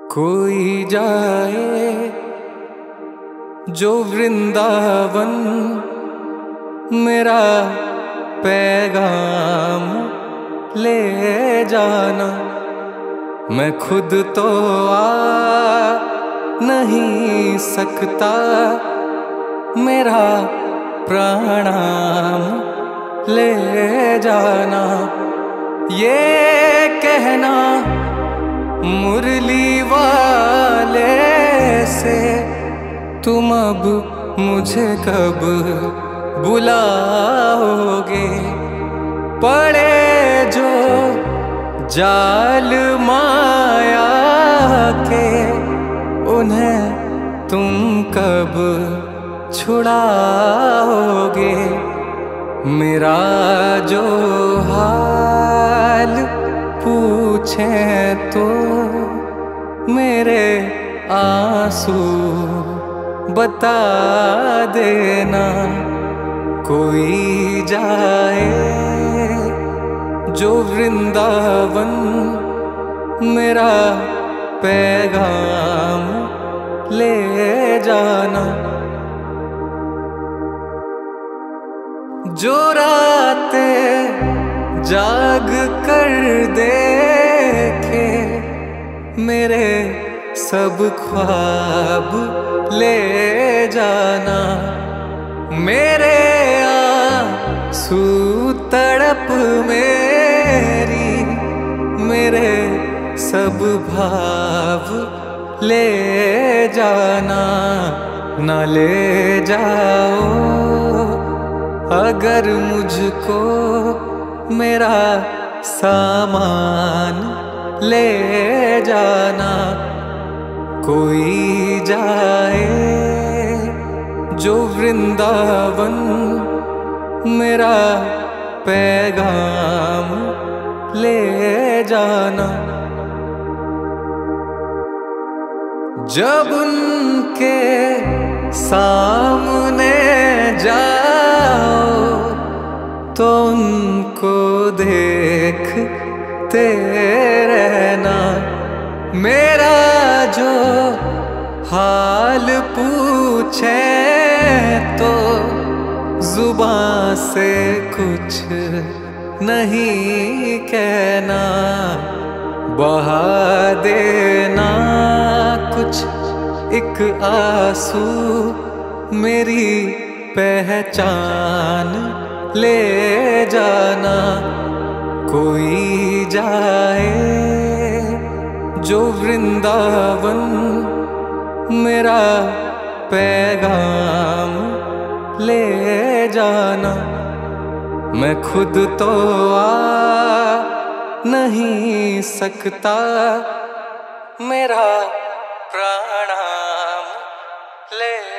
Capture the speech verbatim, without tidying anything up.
कोई जाए जो वृंदावन, मेरा पैगाम ले जाना। मैं खुद तो आ नहीं सकता, मेरा प्रणाम ले जाना। ये कहना मुरली वाले से, तुम अब मुझे कब बुलाओगे। पड़े जो जाल माया के, उन्हें तुम कब छुड़ाओगे। मेरा जो हाल पूछें तो मेरे आंसू बता देना। कोई जाए जो वृंदावन, मेरा पैगाम ले जाना। जो रातें जाग कर देखे, मेरे सब ख्वाब ले जाना। मेरे आंसू तड़प मेरी, मेरे सब भाव ले जाना। न ले जाओ अगर मुझको मेरा सामान ले जाना। कोई जाए जो वृंदावन, मेरा पैगाम ले जाना। जब उनके सामने जाओ तो उनको देखते रहना। मेरा जो हाल पूछे तो जुबान से कुछ नहीं कहना। बहा देना कुछ एक आंसू, मेरी पहचान ले जाना। कोई जाए जो वृंदावन, मेरा पैगाम ले जाना। मैं खुद तो आ नहीं सकता, मेरा प्रणाम ले